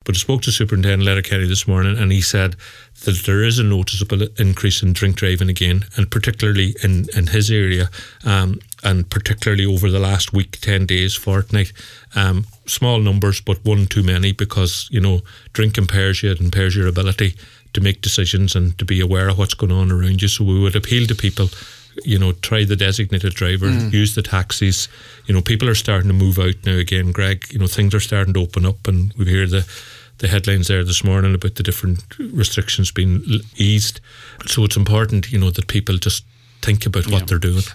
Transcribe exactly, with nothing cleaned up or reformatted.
But I spoke to Superintendent Letterkenny this morning, and he said that there is a noticeable increase in drink driving again, and particularly in, in his area, um, and particularly over the last week, ten days, fortnight. Um, small numbers, but one too many, because, you know, drink impairs you, it impairs your ability to make decisions and to be aware of what's going on around you. So we would appeal to people, you know, try the designated driver, mm. use the taxis. You know, people are starting to move out now again, Greg. You know, things are starting to open up, and we hear the the headlines there this morning about the different restrictions being eased. So it's important, you know, that people just think about what yeah. they're doing.